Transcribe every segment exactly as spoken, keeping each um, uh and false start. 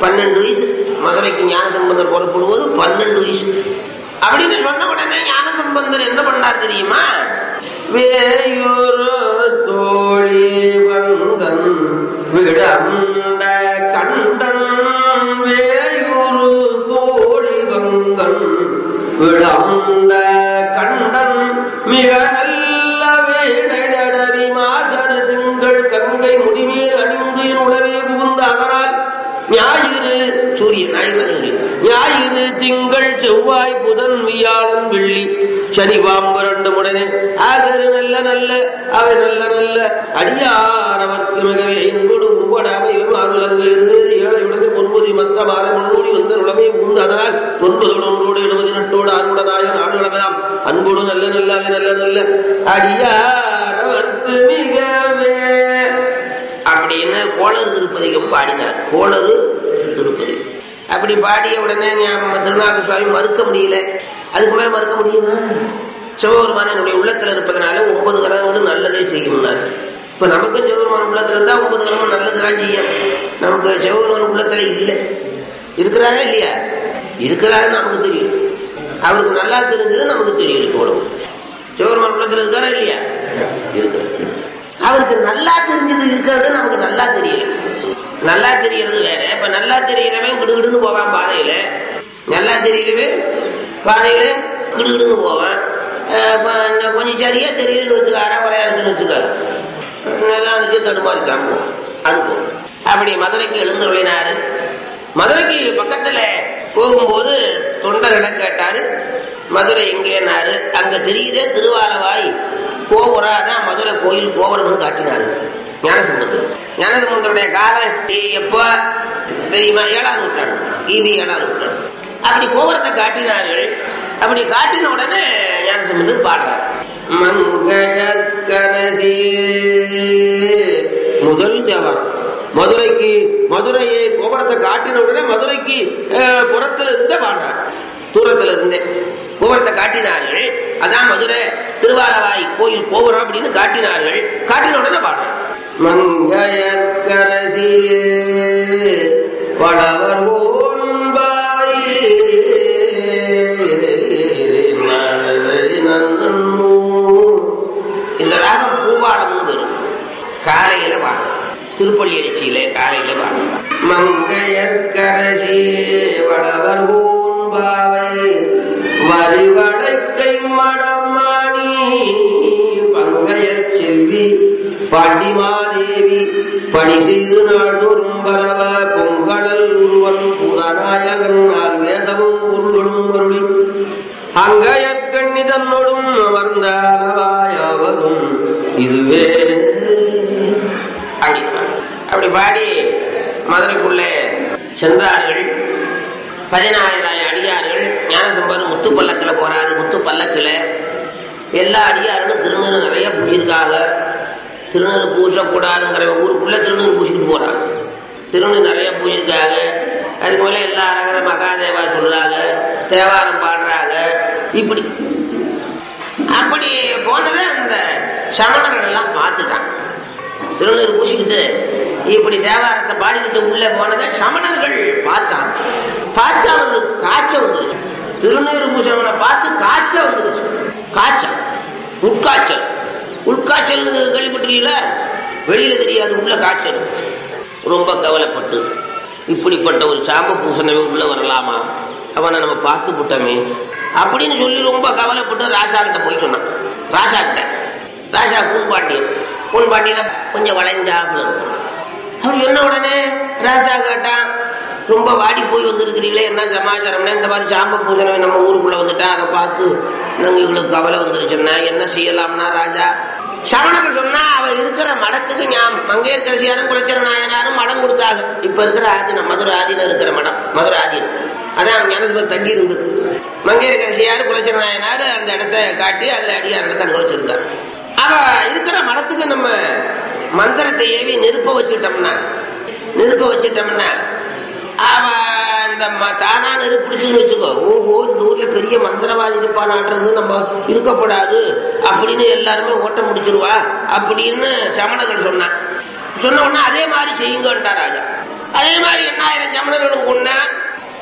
பன்னெண்டு வயசு. மதுரைக்கு ஞானசம்பந்தர் புறப்படுவது பன்னெண்டு வயசு. அப்படின்னு சொன்ன உடனே ஞானசம்பந்தர் என்ன பண்ணார் தெரியுமா? வேயூரு தோழி வங்கன் விடந்த கண்டன், வேயூரு தோழி வங்கன் விடந்த கண்டன், மிக நல்ல வேடவி மாசரு திங்கள் கங்கை முடிமேல் அணிந்து உடவே புகுந்த அதனால் ஞாயிறு சூரியன் ஞாயிறு ஞாயிறு திங்கள் செவ்வாய் புதன் வியாழன் வெள்ளி சனி பாம்பு ரெண்டு உடனே ஆசரு நல்ல நல்ல அவை நல்ல நல்ல அடியாரவர்க்கு மிகவே என்போடு உம்படாமை மாறுலங்கு இருந்து ஏழை உடனே ஒன்பது மத்த மாலை முன்னோடி வந்த உடமை புகுந்து அதனால் ஒன்பதோடு ஒன்றோடு எழுபது நட்டோடு அறுபடனாய நாடு உலகலாம் அன்போடு நல்ல நல்ல அவை நல்ல நல்ல அடியாரவர்க்கு மிகவே அப்படின்னு கோளறு திருப்பதிகம் பாடினார். கோளறு திருப்பதி அப்படி பாடிய உடனே திருநாக சுவாமி மறுக்க முடியல. அதுக்கு மேல மறுக்க முடியுமா? சிவபெருமான என்னுடைய உள்ளத்துல இருப்பதனால ஒன்பது கிரகங்களும் நல்லதே செய்யும்னார். இப்ப நமக்கும் சிவபெருமான உள்ளத்துல இருந்தா ஒன்பது கிரகம் நல்லதுதான் செய்யும். நமக்கு சிவபெருமான உள்ளத்துல இல்லை. இருக்கிறாரா இல்லையா? இருக்கிறாருன்னு நமக்கு தெரியும். அவருக்கு நல்லா தெரிஞ்சது நமக்கு தெரியும். இவ்வளவு சிவபெருமான உள்ளத்துல இருக்காரா இல்லையா? இருக்கிறார். அவருக்கு நல்லா தெரிஞ்சது இருக்கிறது நமக்கு நல்லா தெரியல. நல்லா தெரியறது வேற. இப்ப நல்லா தெரியறவன் கிடுகிடுன்னு போவான் பாதையில. நல்லா தெரியலவே பாதையில கிடுகிடுன்னு போவான். கொஞ்சம் சரியா தெரியலன்னு வச்சுக்க, அரை குறையா இருக்குன்னு வச்சுக்க, தடுமாறிட்டான் போவோம். அது போகும். அப்படி மதுரைக்கு எழுந்தருளினாரு. மதுரைக்கு பக்கத்துல போகும்போது தொண்டர்களை கேட்டாரு, மதுரை எங்கேனாரு. அங்க தெரியுதே திருவாலவாய் கோபுரம், மதுரை கோயில் கோபுரம்னு காட்டினாரு ஞானசம்பந்தர். ஞானசம்பந்தருடைய காலம் எப்ப தெரியுமா? ஏழாம் நூற்றாண்டு, கிபி ஏழாம் நூற்றாண்டு. அப்படி கோபுரத்தை காட்டினார்கள். அப்படி காட்டின உடனே ஞானசம்பந்தர் பாடுறார். மங்கையற்கரசி முதல் தேவாரம். மதுரைக்கு மதுரையை கோபுரத்தை காட்டின உடனே மதுரைக்கு புறத்துல இருந்தே பாடுறார். தூரத்துல இருந்தே கோபுரத்தை காட்டினார்கள். அதான் மதுரை திருவாலவாய் கோயில் கோபுரம் அப்படின்னு காட்டினார்கள். காட்டின உடனே பாடுறார். மங்கையற்கரசி வளவர் ஓன்பாய் இந்த ராகம் பூவாடம்னு வரும். காரையில பாடும். திருப்பள்ளி அடிச்சியில காரையில பாடும். மங்கையற்கரசி வளவர் ஓன்பாவை வரிவடைக்கை மடமாணி பங்கைய செல்வி பாண்டிமாதேவி பணி செய்து நாள்தோறும் பரவ பொங்கடல் உருவன் புறநாயகன் ஆல் வேதமும் பொருளும் அருளி அங்கையற்கண்ணி தன்னோடும் அமர்ந்த அளவாயாவதும் இதுவே. அப்படி அப்படி பாடி மதுரைக்குள்ளே சென்றார்கள். பதினாயிரம் அடியார்கள். ஞானசம்பந்தர் முத்து பல்லக்குல போறாரு. முத்து பல்லக்குல எல்லா அடியார்களும் திருநீறு நிறைய பூசிருக்காங்க. திருநீறு பூசக்கூடாதுங்கிற ஊருக்குள்ள திருநீறு பூசிட்டு போறாங்க. திருநீறு நிறைய பூசிருக்காங்க. அதுக்கு மேல எல்லா அரகர மகாதேவா சொல்றாங்க, தேவாரம் பாடுறாங்க. இப்படி அப்படி போனதை அந்த சமணர்கள் எல்லாம் பார்த்துட்டாங்க. திருநீறு பூசிக்கிட்டு இப்படி தேவாரத்தை பாடிக்கிட்டு உள்ள போனதை சமணர்கள் பார்த்தாங்க. பார்த்து அவங்களுக்கு காய்ச்சல் வந்துருச்சு. திருநீறு பூசவனை பார்த்து காய்ச்சல் வந்துருச்சு. காய்ச்சல், உட்காய்ச்சல். உட்காய்ச்சல் கேள்விப்பட்டிருக்கீங்கள? வெளியில தெரியாது, உள்ள காய்ச்சல். ரொம்ப கவலைப்பட்டு இப்படிப்பட்ட ஒரு சாம்ப பூசணவே உள்ள வரலாமா, அவனை நம்ம பார்த்து விட்டோமே அப்படின்னு சொல்லி ரொம்ப கவலைப்பட்டு ராசா கிட்ட போய் சொன்னான். ராசா கிட்ட ராசா பூன்பாண்டியன் பூன்பாண்டியன கொஞ்சம் வளைஞ்சா அவர் என்ன உடனே ராசா கேட்டான், ரொம்ப வாடி போய் வந்திருக்கிறீங்களே, என்ன சமாச்சாரம்னா இந்த மாதிரி சாம்ப பூசணவை நம்ம ஊருக்குள்ள வந்துட்டா அதை பார்த்து நாங்க இவங்களுக்கு கவலை வந்துருச்சுன்னா என்ன செய்யலாம்னா ராஜா சமணர்கள் சொன்னா அவ இருக்கிற மடத்துக்கு ஞாபகம் மங்கையர்கரசியாரும் குலச்சர நாயனாரும் மடம் கொடுத்தாங்க. இப்ப இருக்கிற ஆதீனம் மதுரை ஆதீனம் இருக்கிற மடம் மதுரை ஆதீனம் அதான் ஞானசம்பந்தர் தங்கி இருந்தது. மங்கையர்கரசியார் குலச்சர நாயனார் அந்த இடத்த காட்டி அதுல அடியார் தங்க வச்சிருந்தார். அவ இருக்கிற மடத்துக்கு நம்ம மந்திரத்தை ஏவி நெருப்ப வச்சுட்டோம்னா நெருப்ப வச்சுட்டோம்னா அவ இந்த தானா நெருப்பு பிடிச்சுன்னு வச்சுக்கோ, ஓஹோ இந்த ஊர்ல பெரிய மந்திரவாதி இருப்பானாடுறது நம்ம இருக்கப்படாது அப்படின்னு எல்லாருமே ஓட்ட முடிச்சிருவா அப்படின்னு சமணர்கள் சொன்னான். சொன்ன உடனே அதே மாதிரி செய்யுங்கன்டா ராஜா. அதே மாதிரி எண்ணாயிரம் சமணர்களும்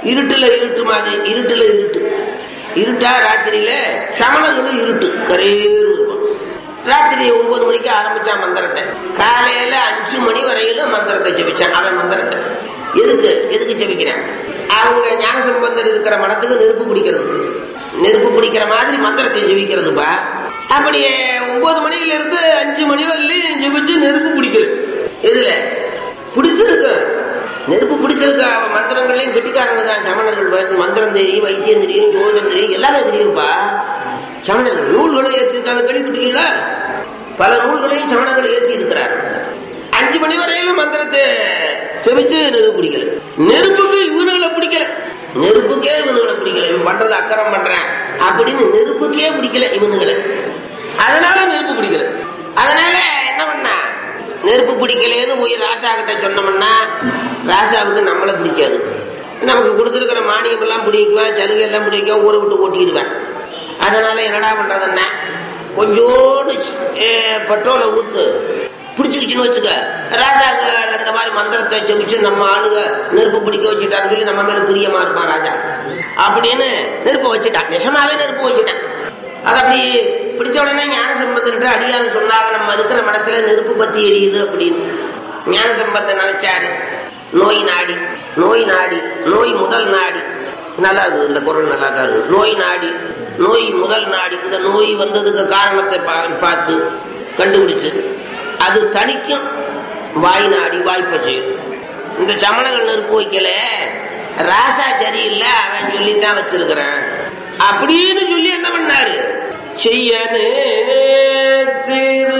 இருட்டுல இருட்டு மாதிரி, இருட்டுல இருட்டு இருட்டா ராத்திரியில சமணர்களும் இருட்டு கரையேறு இருக்கும். ராத்திரி ஒன்பது மணிக்கு ஆரம்பிச்சான் மந்திரத்தை, காலையில அஞ்சு மணி வரையிலும் மந்திரத்தை ஜெபிச்சான். அவன் மந்திரத்தை எதுக்கு எதுக்கு ஜெபிக்கிறான்? அவங்க ஞானசம்பந்தர் இருக்கிற மடத்துக்கு நெருப்பு பிடிக்கிறது, நெருப்பு பிடிக்கிற மாதிரி மந்திரத்தை ஜெபிக்கிறதுப்பா. அப்படியே ஒன்பது மணியில இருந்து அஞ்சு மணி வரலையும் ஜெபிச்சு நெருப்பு பிடிக்கல. எதுல பிடிச்சிருக்கு? நெருப்பு பிடிச்சிருக்கு. அவன் மந்திரங்கள்லயும் கெட்டிக்காரங்க தான் சமணர்கள். மந்திரம் தெரியும், வைத்தியம் தெரியும், ஜோதிடம் தெரியும், எல்லாமே தெரியும்ப்பா. சமணர்கள் நூல்களும் ஏற்றிருக்காங்க, கேள்விப்பட்டிருக்கீங்களா? பல நூல்களையும் சமணர்கள் ஏற்றி இருக்கிறார். அஞ்சு மணி வரையிலும் மந்திரத்தை செவிச்சு நெருப்பு பிடிக்கல. நெருப்புக்கு இவனுங்களை பிடிக்கல, நெருப்புக்கே இவனுங்களை பிடிக்கல. இவன் பண்றது அக்கறம் பண்றேன் அப்படின்னு நெருப்புக்கே பிடிக்கல இவனுங்களை. அதனால நெருப்பு பிடிக்கல. அதனால என்ன பண்ணா, நெருப்பு பிடிக்கலன்னு போய் ராசா கிட்ட சொன்னோம்னா ராசாவுக்கு நம்மளை பிடிக்காது. நமக்கு கொடுத்துருக்கிற மானியம் எல்லாம் பிடிக்குவேன், சலுகை எல்லாம் பிடிக்கும், ஊரை விட்டு ஓட்டிடுவேன். அதனால என்னடா பண்றதுன்னா, கொஞ்சோடு பெட்ரோலை ஊத்து பிடிச்சிக்கிச்சுன்னு வச்சுக்க, ராஜா அந்த மாதிரி மந்திரத்தை செபிச்சு நம்ம ஆளுக நெருப்பு பிடிக்க வச்சுட்டான்னு சொல்லி நம்ம மேல பிரியமா இருப்பான் ராஜா அப்படின்னு நெருப்பு வச்சுட்டான். நெசமாவே நெருப்பு வச்சுட்டான். அது அப்படி பிடிச்ச உடனே ஞானசம்பந்தர்கிட்ட அடியான்னு சொன்னாங்க, நம்ம இருக்கிற மடத்துல நெருப்பு பத்தி எரியுது அப்படின்னு. ஞானசம்பந்தர் நினைச்சாரு, நோய் நாடி, நோய் நாடி, நோய் முதல் நாடி. நல்லா இருக்கு இந்த குரல், நல்லா தான் இருக்கு. நோய் நாடி, நோய் முதல் நாடி. இந்த நோய் வந்ததுக்கு காரணத்தை பார்த்து கண்டுபிடிச்சு அது தணிக்கும் வாய் நாடி, வாய்ப்பை செய்யும். இந்த சமணங்கள் நெருப்பு வைக்கல, ராசா சரியில்லை அவன் சொல்லித்தான் வச்சிருக்கிறான் அப்படின்னு சொல்லி என்ன பண்ணாரு, செய்யனே திரு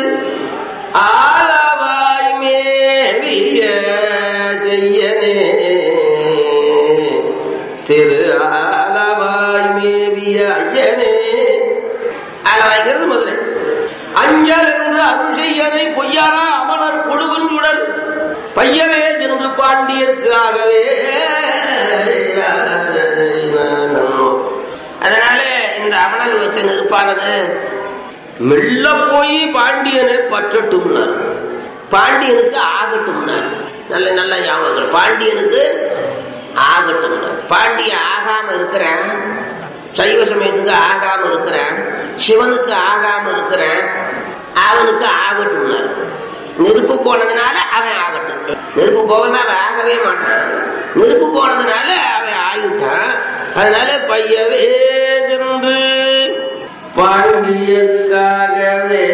ஆலவாய் மேவிய செய்யனே திரு ஆலவாய் மேவிய ஐயனே. ஆலவாய்ங்கிறது மதுரை. அஞ்சல் என்று அருள் செய்யனை பொய்யாரா அமனர் கொடுகுஞ்சுடர் பையவே சென்று பாண்டியர்க்காகவே. அதனால இந்த அமணர் வச்ச நெருப்பானது மெல்ல போய் பாண்டியனை பற்றட்டும்னார், பாண்டியனுக்கு ஆகட்டும்னார். நல்ல நல்ல ஞாபகங்கள். பாண்டியனுக்கு ஆகட்டும்னார். பாண்டிய ஆகாம இருக்கிறேன், சைவ சமயத்துக்கு ஆகாம இருக்கிறேன், சிவனுக்கு ஆகாம இருக்கிறேன், அவனுக்கு ஆகட்டும்னார். நெருப்பு போனதுனால அவன் ஆகட்டும். நெருப்பு போவனா அவன் ஆகவே மாட்டான், நெருப்பு போனதுனால அவன் ஆகிட்டான். அதனால பையவே சென்று பாண்டியர்க்காகவே.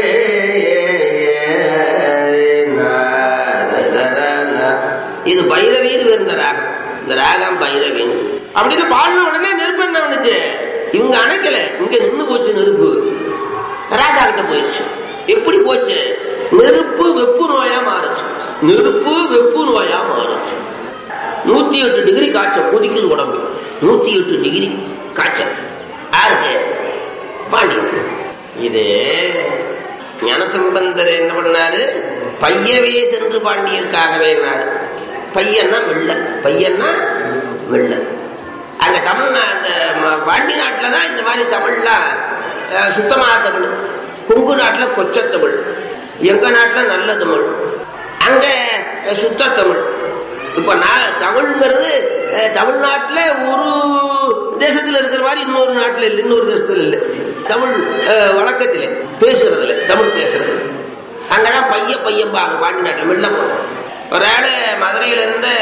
இது பைரவீர் இருந்த ராகம். இந்த ராகம் பைரவீன் அப்படின்னு பாடின உடனே நெருப்பு என்ன வந்துச்சு, இவங்க அணைக்கல, இங்க நின்று போச்சு நெருப்பு. ராஜா கிட்ட போயிடுச்சு. எப்படி போச்சு? நெருப்பு வெப்பு நோயா மாறுச்சு. நெருப்பு வெப்பு நோயா மாறுச்சு. நூத்தி எட்டு டிகிரி காய்ச்சல் கொதிக்குது உடம்பு. நூத்தி எட்டு டிகிரி காய்ச்சல் யாருக்கு? பாண்டியன். இது ஞானசம்பந்தர் என்ன பண்ணாரு, பையவே சென்று பாண்டியருக்காகவே. பையன்னா வெள்ள, பையன்னா வெள்ள. அங்க தமிழ், அந்த பாண்டி நாட்டுல தான் இந்த மாதிரி தமிழ்லாம் சுத்தமான தமிழ். கொங்கு நாட்டுல கொச்ச தமிழ், எங்க நாட்டுல நல்ல தமிழ், அங்க சுத்த தமிழ். இப்ப நான் தமிழ்ங்கிறது தமிழ்நாட்டுல ஒரு தேசத்துல இருக்கிற மாதிரி இன்னொரு நாட்டுல இல்லை, இன்னொரு தேசத்துல இல்லை. தமிழ் வழக்கத்துல பேசுறதுல, தமிழ் பேசுறது அங்கதான் பைய பையன் பாங்க. பாண்டி நாட்டுல வெள்ள போறோம். ஒரு ஆளு மதுரையில இருந்து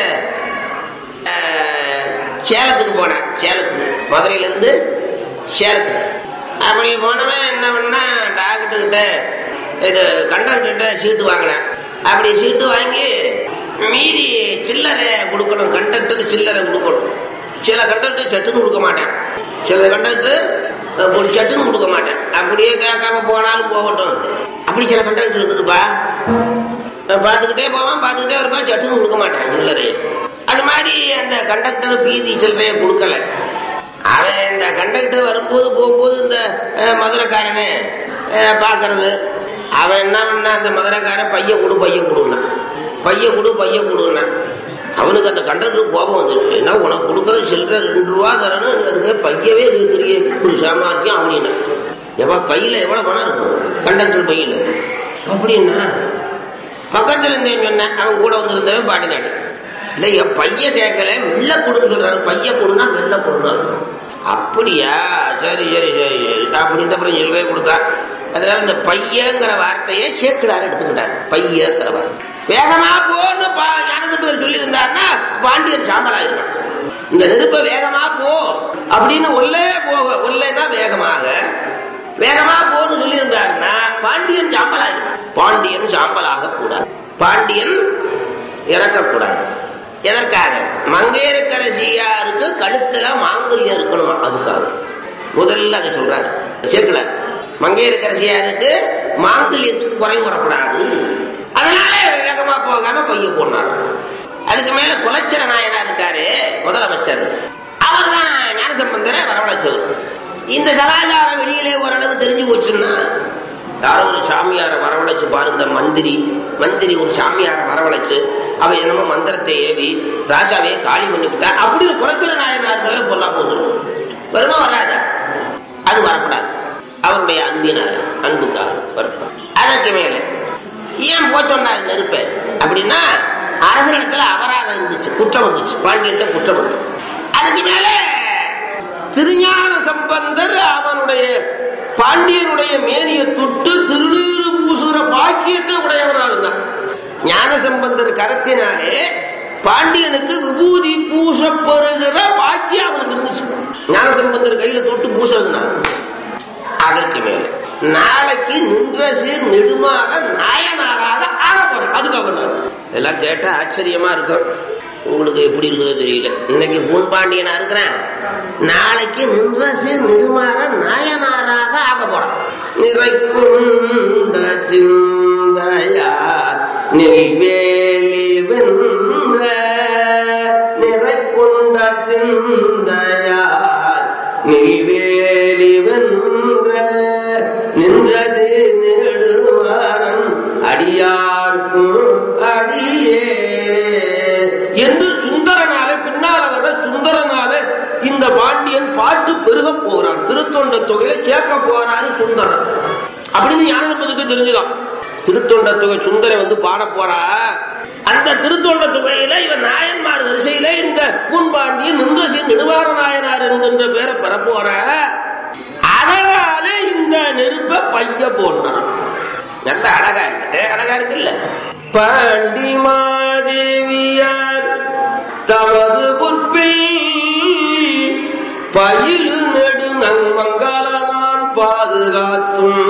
சேலத்துக்கு போனேன். சேலத்துக்கு மதுரையில இருந்து சேலத்துக்கு அப்படி போனவன் என்ன பண்ணா, டாக்டர் கிட்ட இது கண்டக்டர் கிட்ட சீட்டு வாங்கினேன். அப்படி சீட்டு வாங்கி மீதி சில்லறை கொடுக்கணும், கண்டக்டருக்கு சில்லறை கொடுக்கணும். சில கண்டக்டர் சட்டுன்னு கொடுக்க மாட்டேன், சில கண்டக்டர் ஒரு சட்டுன்னு கொடுக்க மாட்டேன். அப்படியே கேட்காம போனாலும் போகட்டும், அப்படி சில கண்டக்டர் இருக்குதுப்பா. பார்த்துக்கிட்டே போவான், பார்த்துக்கிட்டே இருப்பா, சட்டுன்னு கொடுக்க மாட்டேன் சில்லறையை. அது மாதிரி அந்த கண்டக்டர் பீதி சில்லறையை கொடுக்கல. அவன் இந்த கண்டக்டர் வரும்போது போகும்போது இந்த மதுரைக்காரனே பாக்குறது, அவன் என்ன பண்ணா, அந்த மதுரைக்காரன் பைய கொடு பைய கொடுன்னா, பைய கொடு பைய கொடுன்னா. அவனுக்கு அந்த கண்டக்டருக்கு கோபம் வந்துச்சு. என்ன உனக்கு கொடுக்கறது சில்லறை ரெண்டு ரூபா தரணும், அதுக்கு பையவே இருக்கிறீங்க ஒரு சாமார்த்தியம் அப்படின்னா. எவ்வளோ பையில எவ்வளவு பணம் இருக்கும் கண்டக்டர் பையில அப்படின்னா. பக்கத்துல இருந்தேன் சொன்னேன், அவன் கூட வந்திருந்தவன் பாட்டி நாட்டு இல்ல என் பைய கேட்கல வெள்ள கொடுன்னு சொல்றாரு. பைய கொடுனா வெள்ள கொடுனா அப்படியா? சரி சரி சரி அப்படின்ட்டு அப்புறம் எழுவே கொடுத்தா. அதனால இந்த பையங்கிற வார்த்தையை சேக்கிடார் எடுத்துக்கிட்டார். பையங்கிற வார்த்தை வேகமா போன்னு ஞானசம்பந்தர் சொல்லி இருந்தாருன்னா பாண்டியன் சாம்பலாயிருப்பான். இந்த நெருப்ப வேகமா போ அப்படின்னு ஒல்லே போக, ஒல்லைன்னா வேகமாக, வேகமா போன்னு சொல்லி இருந்தாருன்னா பாண்டியன் சாம்பலாயிருப்பான். பாண்டியன் சாம்பலாக கூடாது, பாண்டியன் இறக்கக்கூடாது. எதற்காக? மங்கையர்க்கரசியாருக்கு கழுத்துல மாங்கல்யம் இருக்கணுமா, அதுக்காக முதல்ல அதை சொல்றாரு சேக்கிடார். மங்கையர்க்கரசியாருக்கு மாங்கல்யத்துக்கு குறை வரக்கூடாது, அதனால வேகமா போகாம பைய போனார். அதுக்கு மேல குலச்சிர நாயனா இருக்காரு முதலமைச்சர், அவர் தான் ஞானசம்பந்தரை வரவழைச்சவர். இந்த சமாச்சாரம் வெளியிலே ஓரளவு தெரிஞ்சு போச்சுன்னா யாரோ ஒரு சாமியார வரவழைச்சு பாருங்க. மந்திரி மந்திரி ஒரு சாமியார வரவழைச்சு அவ என்னமோ மந்திரத்தை ஏவி ராசாவே காலி பண்ணி விட்டா அப்படி குலச்சிர நாயனார் மேல பொல்லா போதும் வருமா வராத? அது வரக்கூடாது. அவருடைய அன்பினால, அன்புக்காக வரக்கூடாது. அதற்கு மேல ஏன் போ சொன்னார் நெருப்ப அப்படின்னா அரசனிடத்துல அபராதம் இருந்துச்சு, குற்றம் இருந்துச்சு, பாண்டியன் குற்றம் இருந்துச்சு. அதுக்கு மேல திருஞான சம்பந்தர் அவனுடைய பாண்டியனுடைய மேனியை தொட்டு திருநீறு பூசுகிற பாக்கியத்தை உடையவனாக இருந்தான். ஞான சம்பந்தர் கரத்தினாலே பாண்டியனுக்கு விபூதி பூசப்படுகிற பாக்கியம் அவனுக்கு இருந்துச்சு. ஞான சம்பந்தர் கையில தொட்டு பூசுறதுனா அதற்கு மேல நாளைக்கு நின்ற சீர் நெடுமாற நாயனாராக ஆக போறேன். அதுக்காக எல்லாம் கேட்டா ஆச்சரியமா இருக்கும். உங்களுக்கு எப்படி இருக்குதோ தெரியல. இன்னைக்கு பூன்பாண்டியனா இருக்கிறேன், நாளைக்கு நின்ற சீர் நெடுமாற நாயனாராக ஆக போறேன். நிறைக்குண்ட சிந்தையா நெய்வேலி வென்ற, நிறைக்குண்ட சிந்தையா நெய்வேலி வென்ற, நின்றது நெடுமாறன் அடியார்க்கும் அடியே என்று சுந்தரனால பின்னால வர சுந்தரனால இந்த பாண்டியன் பாட்டு பெருக போறான். திருத்தொண்ட தொகையை சேர்க்க போறாரு சுந்தரன் அப்படின்னு ஞானசம்பந்தருக்கு தெரிஞ்சுதான். திருத்தொண்ட தொகை சுந்தரை வந்து பாட போறா. அந்த திருத்தொண்ட தொகையில இவன் நாயன்மார் வரிசையில இந்த பூன்பாண்டியன் நின்றசி நெடுமாற நாயனார் என்கின்ற பேரை பெற போற. அதனால இந்த நெருப்ப பைய போடுறான். நல்ல அழகா இருக்கு, அழகா இருக்கு இல்ல? பாண்டி மாதேவியார் தமது பொற்பில் பயிலு நெடு நன்மங்களான் பாதுகாத்தும்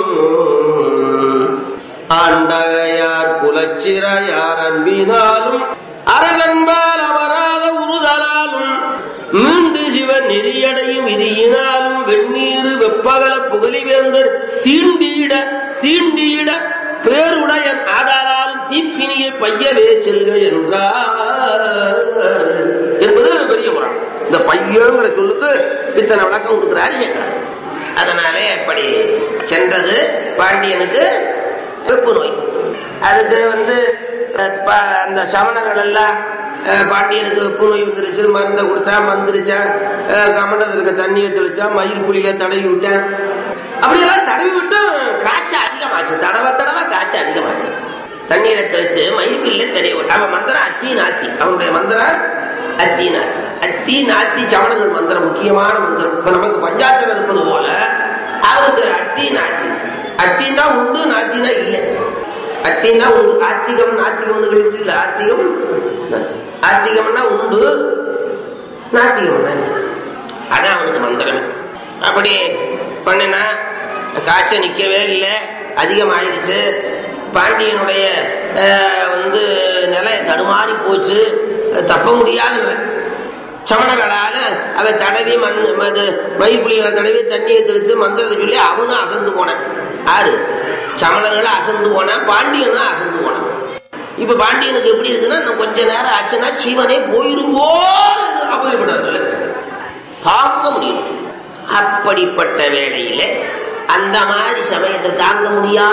ஆண்டையார் குலச்சிறையார் அன்பினாலும் அரகன்பால் அபராத உறுதலாலும் மீண்டு சிவன் நெறியடையும் விதியினாலும் வெந்நீர் வெப்பகல புகழிவேந்தர் தீண்டியிட தீண்டியிட பேருடையன் ஆதாராலும் தீப்பினியை பையவே செல்க என்றார் என்பது பெரிய முறை. இந்த பையங்கிற சொல்லுக்கு இத்தனை விளக்கம் கொடுக்கிறாரு சேக்கிழார். அதனாலே அப்படி சென்றது பாண்டியனுக்கு வெப்பு நோய். அதுக்கு வந்து அந்த சமணர்கள் எல்லாம் பாண்டியனுக்கு வெப்பு நோய் வந்துருச்சு, மருந்தை கொடுத்தா மந்திரிச்சான், கமண்டத்திற்கு தண்ணியை தெளிச்சான், மயில் புலியை தடவி விட்டான். அப்படியெல்லாம் தடவி விட்டு காய்ச்சல் அதிகமாச்சு, தடவை தடவை காய்ச்சல் அதிகமாச்சு. தண்ணீரை தெளிச்சு மயில் புலியை தடவி விட்டான். அவன் மந்திரம் அத்தி நாத்தி, அவனுடைய மந்திரம் அத்தி நாத்தி. அத்தி நாத்தி சமணர்கள் மந்திரம் முக்கியமான மந்திரம். இப்ப நமக்கு பஞ்சாட்சரம் இருப்பது போல அவனுக்கு அத்தி நாத்தி. அத்தினா உண்டு, நாத்தினா இல்லை. அத்தினா உண்டு, ஆத்திகம் நாத்திகம் இல்லை. ஆத்திகம் ஆத்திகம்னா உண்டு, நாத்திகம்னா அதான் அவனுக்கு மந்திரம். அப்படி பண்ணினா காய்ச்சல் நிக்கவே இல்லை, அதிகமாயிருச்சு. பாண்டியனுடைய வந்து நிலை தடுமாறி போச்சு, தப்ப முடியாத நிலை. சமணர்களால அவை தடவி மண் மயில் புலிகளை தடவி தண்ணியை தெளித்து மந்திரத்தை சொல்லி அவனும் அசந்து போனான். ஆறு சமணர்களும் அசந்து போனான், பாண்டியனும் அசந்து போனான். இப்ப பாண்டியனுக்கு எப்படி இருக்குன்னா கொஞ்ச நேரம் ஆச்சுன்னா சிவனே போயிருங்கோ அப்படிப்பட்ட தாங்க முடியும். அப்படிப்பட்ட வேளையில அந்த மாதிரி சமயத்தை தாங்க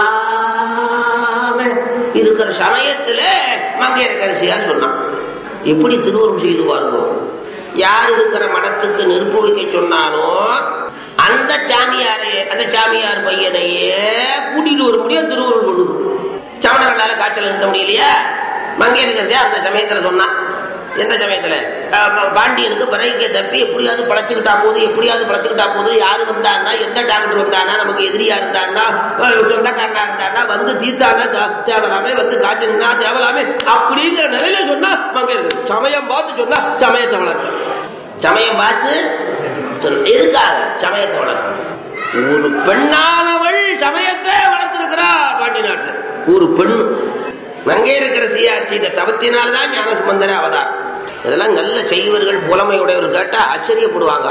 முடியாம இருக்கிற சமயத்துல மங்கையர்க்கரசியார் சொன்னான், எப்படி திருவுருள் செய்து பாருங்க. யார் இருக்கிற மடத்துக்கு நெருப்பு வைக்க சொன்னானோ அந்த சாமியாரே அந்த சாமியார் பையனையே கூட்டிட்டு வர முடியும் திருவுருள் கொண்டு. சமணர்களால காய்ச்சல் நிறுத்த முடியலையா? மங்கையர்க்கரசியார் அந்த சமயத்துல சொன்னான், எந்த சமயத்துல பாண்டியனுக்கு பிறக்க தப்பி எப்படியாவது பழச்சுக்கிட்டா போது எப்படியாவது பழச்சுக்கிட்டா போது யாரு வந்தான்னா எந்த டாக்டர் வந்தானா நமக்கு எதிரியா இருந்தான்னா சொந்தக்காரனா இருந்தானா வந்து தீர்த்தானா தேவலாமே வந்து காய்ச்சல்னா தேவலாமே அப்படிங்கிற நிலையில சொன்னா மங்க இருக்கு. சமயம் பார்த்து சொன்னா சமயத்தை வளர்க்கும். சமயம் பார்த்து எதுக்காக சமயத்தை வளர்க்கும்? ஒரு பெண்ணானவள் சமயத்தை வளர்த்திருக்கிறா பாண்டி நாட்டுல. ஒரு பெண்ணு அங்கே இருக்கிற சிஆர் செய்த தவத்தினால்தான் ஞானசம்பந்தர அவதார். இதெல்லாம் நல்ல செய்வர்கள் புலமையுடையவர் கேட்டா ஆச்சரியப்படுவாங்க.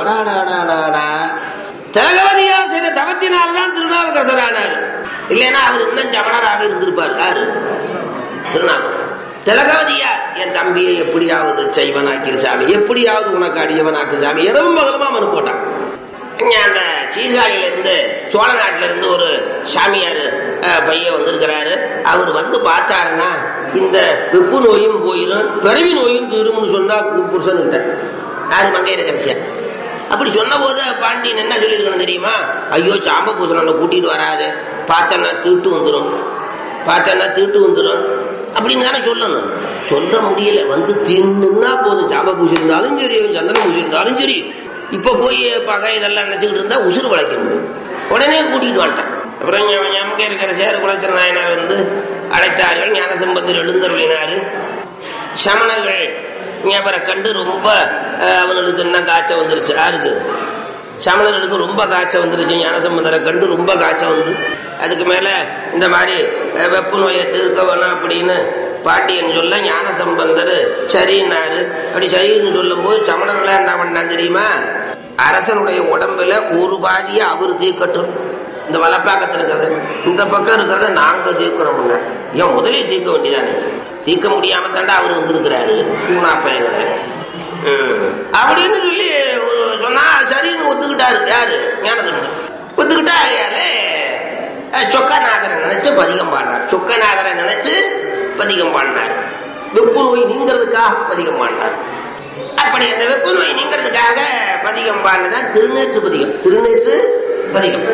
திலகவதியார் செய்த தவத்தினால்தான் திருநாவுக்கரசர் ஆனார். இல்லைன்னா அவர் இன்னும் சமணராக இருந்திருப்பார். யாரு? திருநாவுக்கரசர். திலகவதியார் என் தம்பியை எப்படியாவது செய்வனாக்கிற சாமி, எப்படியாவது உனக்கு அடியவனாக்கு சாமி, இரவும் பகலுமா மனு போட்டான். அந்த சீர்காழியில இருந்து சோழ நாட்டில இருந்து ஒரு சாமியாரு பையன் வந்திருக்கிறாரு. அவர் வந்து பார்த்தாருன்னா இந்த வெப்பு நோயும் போயிடும் பிறவி நோயும் தீரும்னு சொன்னா புருஷன்கிட்ட யாரு மங்கையர கடைசியா அப்படி சொன்ன போது பாண்டியன் என்ன சொல்லியிருக்கணும் தெரியுமா? ஐயோ சாம்ப பூசணம் கூட்டிட்டு வராது, பார்த்தன்னா தீட்டு வந்துடும், பார்த்தன்னா தீட்டு வந்துடும் அப்படின்னு தானே சொல்லணும். சொல்ல முடியல. வந்து தின்னுன்னா போதும், சாம்ப பூசி இருந்தாலும் சரி சந்தன பூசி இருந்தாலும் சரி. இப்ப போய் பகை இதெல்லாம் நினைச்சுக்கிட்டு இருந்தா உசுறு வளைக்கணும். உடனே கூட்டிட்டு வந்துட்டான். அப்புறம் நமக்கு இருக்கிற சேர குலத்திர நாயனார் வந்து அழைத்தார்கள். ஞானசம்பந்தர் எழுந்தருளினாரு. சமணர்கள் ஞாபகம் கண்டு ரொம்ப அவனுக்கு என்ன காய்ச்சல் வந்துருச்சு. யாருக்கு? சமணர்களுக்கு ரொம்ப காய்ச்சல் வந்துருச்சு. ஞானசம்பந்தரை கண்டு ரொம்ப காய்ச்சல் வந்து அதுக்கு மேல இந்த மாதிரி வெப்பு நோயை தீர்க்க வேணும் அப்படின்னு பாட்டியன் சொல்ல ஞானசம்பந்தர் சரின்னாரு. அப்படி சரின்னு சொல்லும் போது சமணர்களா என்ன பண்ணான் தெரியுமா? அரசனுடைய உடம்புல ஒரு பாதியை அவர் தீர்க்கட்டும், இந்த வலப்பாக்கத்தில் இருக்கிறது இந்த பக்கம் இருக்கிறத நாங்க தீர்க்கிறோம். ஏன் முதலே தீர்க்க வேண்டியதானே? தீர்க்க முடியாம தாண்டா அவர் வந்திருக்கிறாரு பூனா பயங்கர அப்படின்னு சொல்லி சொன்னா சரின்னு ஒத்துக்கிட்டாரு. யாரு? ஞானசம்பந்தர் ஒத்துக்கிட்டா. சொக்கநாதரை நினைச்சு பதிகம் பாடினார். சொக்கநாதரை நினைச்சு பதிகம் பாடினார். வெப்பு நோய் நீங்கிறதுக்காக பதிகம் பாடினார். அப்படி அந்த வெப்பு நோய் நீங்கிறதுக்காக பதிகம் பாடினதான் திருநேற்று பதிகம். திருநேற்று பதிகம்.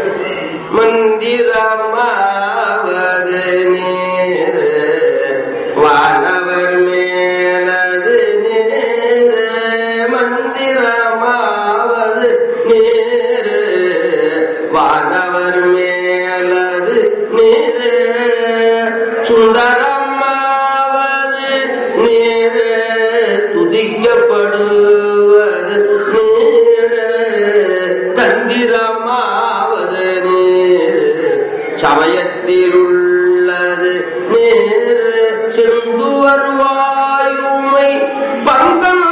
மந்திரமாவது நேரு வானவர் மேலது நேரு, மந்திரமாவது நேரு வானவர் மேலது நேரு, சுந்தரமாவது நேரு துதிக்கப்படுவது நேரு, தந்திரமாவது நேரு சமயத்தில் உள்ளது நேரு, செம்புவர் வாயுமை பங்கம்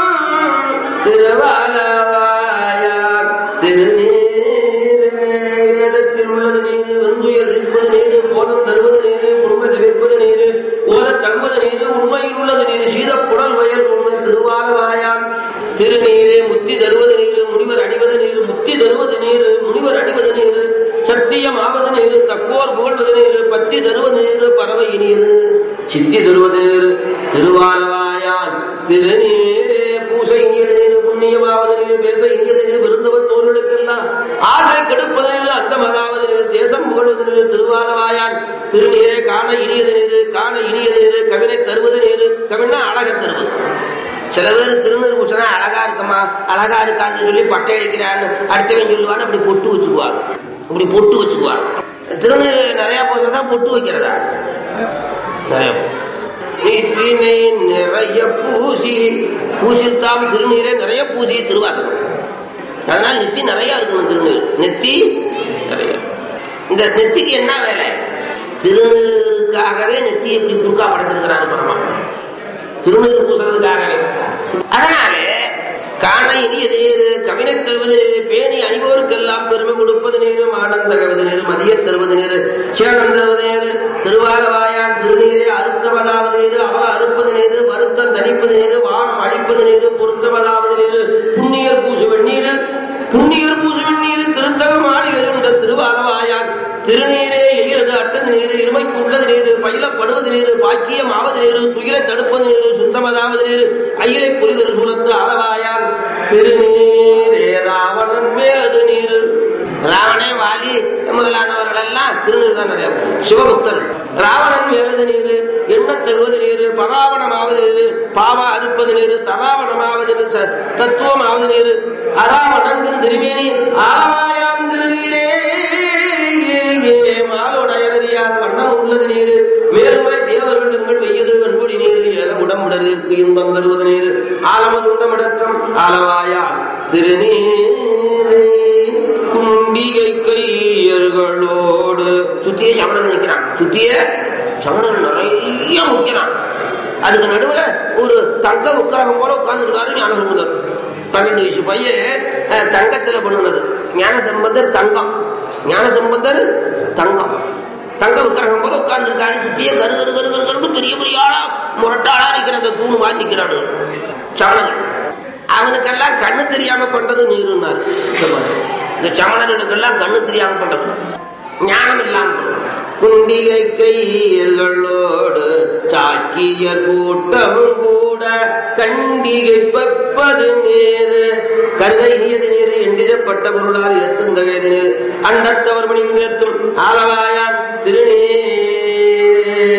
திருவாலவாயார் திருநீரு, வேதத்தில் உள்ளது நீரு, வெஞ்சுயர் இருப்பது நீரு, போதம் தருவது நீரு, உண்மை தவிர்ப்பது நீரு, ஓத தகுவது நீரு, உண்மையில் உள்ளது நீரு, சீதப்புடல் வயல் உண்மை திருவாலவாயார் திருநீரு, முத்தி தருவது நீரு, முனிவர் அடிவது நீரு, முக்தி தருவது நீரு, முனிவர் அடிவது நீரு, சத்தியம் ஆவது நீரு, தக்கோர் புகழ்வது நீரு, பத்தி தருவது நீரு, பறவை இனியது, சித்தி தருவது நீரு, திருவாலவாயான் திருநீரே, பூசை இனியது நீரு, புண்ணியமாவது நீரு, பேச இனியது நீரு, விருந்தவர் தோர்களுக்கெல்லாம் ஆசை கெடுப்பது நீரு, அந்த மகாவது நீரு, தேசம் புகழ்வது நீரு, திருவாலவாயான் திருநீரே, காண இனியது நீரு, காண இனியது நீரு, கவினை தருவது நீரு, கவினா அழக தருவது. சில பேர் திருநீர் பூசணா அழகா இருக்குமா அழகா இருக்கான்னு சொல்லி பட்டை அடிக்கிறான்னு அடுத்தவன் சொல்லுவான்னு அப்படி பொட்டு வச்சுக்குவாங்க. அப்படி பொட்டு வச்சுக்குவாங்க. திருநீர் நிறைய பூசதான் பொட்டு வைக்கிறதா? நிறைய நீட்டினை நிறைய பூசி பூசித்தாம் திருநீரை நிறைய பூசி திருவாசகம். அதனால நெத்தி நிறைய இருக்கணும். திருநீர் நெத்தி நிறைய. இந்த நெத்திக்கு என்ன வேலை? திருநீருக்காகவே நெத்தி எப்படி குறுக்கா படைச்சிருக்கிறாரு பரமா, திருநீர் பூசுறதுக்காகவே. அதனாலே காண இனிய நேரு, கவினை தருவது நேரு, பேணி அணிவோருக்கெல்லாம் பெருமை கொடுப்பது நேரு, ஆனந்த கவிதை நேரு, மதிய தருவது நேரு, சேனம் தருவது நேரு, திருவாலவாயான் திருநீரே, அறுத்தமதாவது நேரு, அவல அறுப்பது நேரு, வருத்தம் தணிப்பது நேரு, வானம் அடிப்பது நேரு, பொருத்தமதாவது நேரு, புண்ணியர் பூசு வெண்ணீரு, புண்ணியர் பூசு வெண்ணீரு, திருத்தகம் ஆடிகளுண்ட திருவாலவாயான் திருநீரே, எயிலது அட்டது நீரு, இருமைக்கு உள்ளது நீரு, பயிலப்படுவது நீரு, பாக்கியம் ஆவது நீரு, துயிலை தடுப்பது நீரு, சுத்தமதாவது நீரு, அயிலை புரிதல் சூழத்து அளவாயான் திருநீரே, ராவணன் மேலது நீரு. ராவணே வாலி முதலானவர்கள் எல்லாம் திருநீர் தான் நிறைய. சிவபக்தர் ராவணன் வேவது நீரு, எண்ண தகுவது நீரு, பராவணமாவது நீரு, பாவா அறுப்பது நீரு, தராவணமாவது நீரு, தத்துவமாவது நீரு, அராவணன் திருமேனி ஆவாயாம் திருநீரே மாலோடையாத வண்ணம் உள்ளது நீரு, மேலுரை தேவர்கள் தங்கள் வெய்யது வெண்பொடி நீரு, ஏத உடம்புடருக்கு இன்பம் தருவது நீரு, ஆலமது உண்டமிடற்றம் ஆலவாயா திருநீரே குண்டிகை கையர்களோடு. சுத்திய சமணன் நிற்கிறான், சுத்திய சமணன் நிறைய முக்கிறான். அதுக்கு நடுவுல ஒரு தங்க உக்கரகம் போல உட்கார்ந்துருக்காரு ஞானசம்பந்தர். பன்னெண்டு வயசு பையன் தங்கத்துல பண்ணுனது. ஞானசம்பந்தர் தங்கம், ஞானசம்பந்தர் தங்கம், தங்க விக்கிரகம் போல உட்கார்ந்துருக்காரு. சுத்தியே கரு கரு கரு கரு கரு பெரிய பெரிய ஆளா முரட்டாளா நிக்கிற அந்த தூணு மாதிரி நிக்கிறானு சமணன். அவனுக்கெல்லாம் கண்ணு தெரியாம பண்றது நீருன்னாரு. இந்த சமணனுக்கெல்லாம் கண்ணு தெரியாம பண்றது, ஞானம் இல்லாம பண்றது. குண்டிகை கையர்களோடு சாக்கியர் கூட்டமும் கூட கண்டிகை பப்பது நேரு, கருதை நீது நீரு எண்டிடப்பட்ட பொருளால் எத்துந்தகைது நேரு, அண்டத்தவர் மணி ஏத்தும் ஆலவாயார் திருநீரே.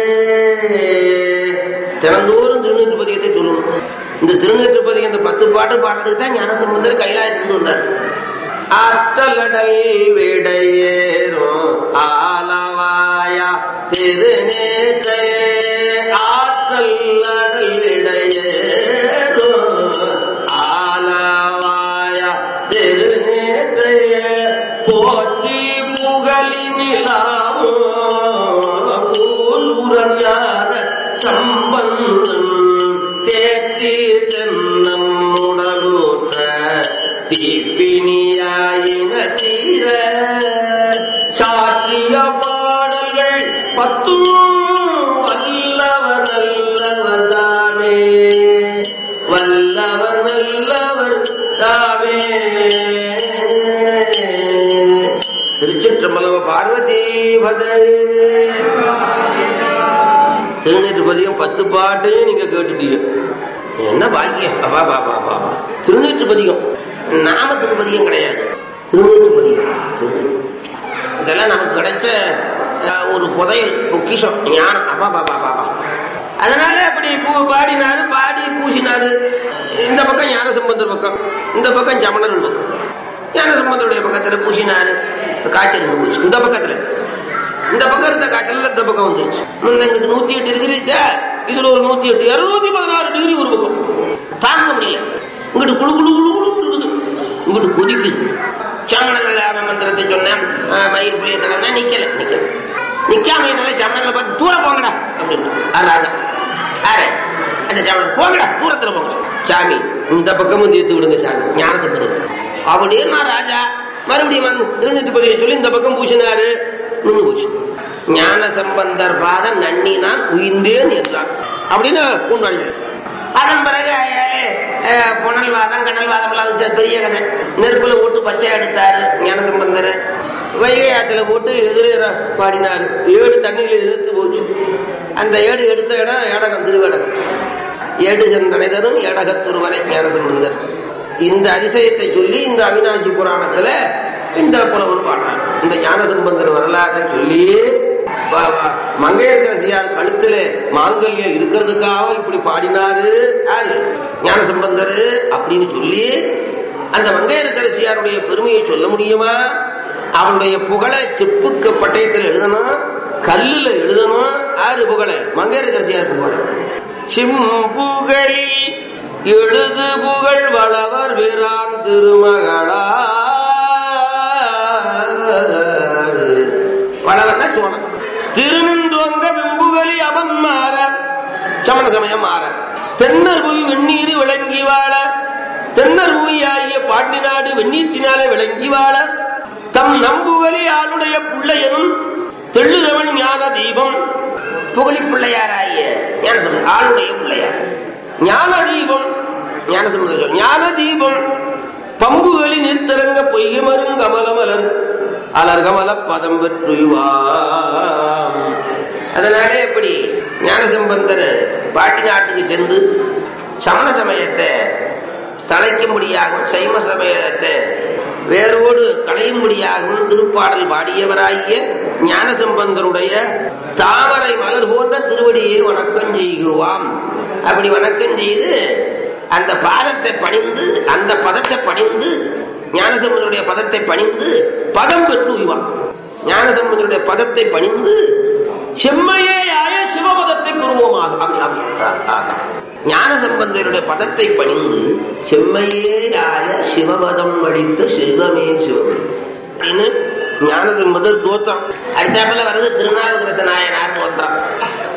தினந்தோறும் திருநீற்று பதிகத்தை சொல்லணும். இந்த திருநீற்று பதிகம் இந்த பத்து பாட்டு பாடுறதுக்கு தான் ஞானசம்பந்தர் கைலாயத்திலிருந்து வந்தார். ஆற்றலடை விடையேறும் ஆலவாயா திருநீற்றே, ஆற்றல் அடல் விடையேறும் ஆலவாயா திருநீற்றே, போற்றி புகழினிலாமோ பூசுரஞான சம்பந்தம் தேற்றி தென்னம் உடலூற்ற தீப்பினியாயின தீர, சாற்றிய பாடல்கள் பத்தும் வல்லவர் நல்லவர் தாமே, வல்லவர் நல்லவர் தாமே. திருச்சிற்றம்பலம். பார்வதி பதே. திருநீற்று பதிகம் பத்து பாட்டையும் நீங்க கேட்டுட்டீங்க. என்ன பாக்கியம். அப்பா பாப்பா பாப்பா திருநீற்று பதிகம் நாமத்துக்கு பதிகம் கிடையாது, திருநீற்று பதிகம். இதெல்லாம் நமக்கு கிடைச்ச ஒரு புதையல், பொக்கிஷம், ஞானம். அப்பா பாப்பா பாப்பா அதனால அப்படி பூ பாடினாரு, பாடி பூசினாரு. இந்த பக்கம் ஞானசம்பந்தர் பக்கம், இந்த பக்கம் சமணன் பக்கம். ஞானசம்பந்தருடைய பக்கத்துல பூசினாரு, காய்ச்சல் போச்சு. இந்த பக்கத்துல இந்த பக்கம் இருந்த காய்ச்சல் இந்த பக்கம் வந்துருச்சு. முன்னங்கிட்டு நூத்தி எட்டு இருக்கிறீச்சா, இதுல ஒரு நூத்தி எட்டு இருநூத்தி பதினாறு டிகிரி ஒரு பக்கம் தாங்க முடியல. இங்கிட்டு குழு குழு குழு குழு இருக்குது, இங்கிட்டு கொதிக்குது. சமணர்கள் மந்திரத்தை சொன்னேன், மயிர் புளியத்தனா நிக்கல நிக்கல நிக்காம சமணங்களை பார்த்து தூர போங்கடா அப்படின்னு ராஜா. ஆரே அந்த சமணன் போங்கடா, தூரத்துல போங்க சாமி, இந்த பக்கமும் தீர்த்து விடுங்க சாமி, ஞானத்தை பதிவு அப்படின்னா ராஜா. மறுபடியும் வந்து திருநீற்று பதிவை சொல்லி இந்த பக்கம் பூசினாரு, நின்று போச்சு. ஞான சம்பந்தர் பாதம் நன்னி நான் உயிர்ந்தேன் என்றார் அப்படின்னு கொண்டாடி. அதன் பிறகு புனல் வாதம் கனல் வாதம் எல்லாம் வச்சு பெரிய கதை. நெருப்புல போட்டு பச்சை எடுத்தாரு ஞானசம்பந்தர். வைகை ஆத்துல போட்டு எதிர பாடினாரு. ஏடு தண்ணியில எதிர்த்து போச்சு. அந்த ஏடு எடுத்த இடம் ஏடகம், திருவேடகம். ஏடு சென்றனை தரும் ஏடகத்துருவரை ஞானசம்பந்தர். இந்த அதிசயத்தை சொல்லி இந்த அவிநாசி புராணத்துல இந்த புலவர் பாடுறார். இந்த ஞானசம்பந்தர் வரலாற்றை சொல்லி மங்கையர்கரசியார் கழுத்துல மாங்கல்யம் இருக்கிறதுக்காக இப்படி பாடினாரு யாரு, ஞானசம்பந்தர் அப்படின்னு சொல்லி அந்த மங்கையர்கரசியாருடைய பெருமையை சொல்ல முடியுமா? அவனுடைய புகழை செப்புக்கு பட்டயத்தில் எழுதணும், கல்லுல எழுதணும். யாரு புகழ? மங்கையர்கரசியார் புகழ. சிம்புகளில் எழுது புகழ் வளவர் வீரான் திருமகளா. வளவர்னா சோழன். திருநின்றோங்க வெம்புகளி அவன் மாற, சமண சமயம் மாற. தென்னர் புவி வெந்நீர் விளங்கி வாழ, தென்னர் புவி ஆகிய பாண்டி நாடு வெந்நீற்றினாலே விளங்கி வாழ. தம் நம்புகளி ஆளுடைய பிள்ளையனும் தெள்ளுதவன் ஞான தீபம். புகழி பிள்ளையாராகிய ஞானசம்பந்தர் ஆளுடைய பிள்ளையார் ஞான தீபம். ஞானசம்பந்தர் ஞான தீபம் பம்புகளி நிறுத்தரங்க பொய்கை மருங் கமலமலர் அலர்கமல பதம் பெற்றுவாம். அதனாலே எப்படி ஞானசம்பந்தர் பாட்டி நாட்டுக்கு சென்று சமண சமயத்தை தலைக்கும்படியாகவும் சைம சமயத்தை வேரோடு களையும்படியாகவும் திருப்பாடல் பாடியவராகிய ஞானசம்பந்தருடைய தாமரை மலர் போன்ற திருவடியை வணக்கம் செய்குவாம். அப்படி வணக்கம் செய்து அந்த பாதத்தை பணிந்து, அந்த பதத்தை பணிந்து, ஞானசம்பந்தருடைய பதத்தை பணிந்து பதம் பெற்று உய்வான். ஞானசம்பந்தருடைய பதத்தை பணிந்து செம்மையேயாய சிவபதத்தை பெறுவோமாக. ஞானசம்பந்தருடைய பதத்தை பணிந்து செம்மையேயாய சிவபதம் அளித்த செல்வமே சிவம் அப்படின்னு ஞானசம்பந்தர் தோத்திரம். அடுத்தாப்புல வருது திருநாவுக்கரச நாயனார் தோத்திரம்.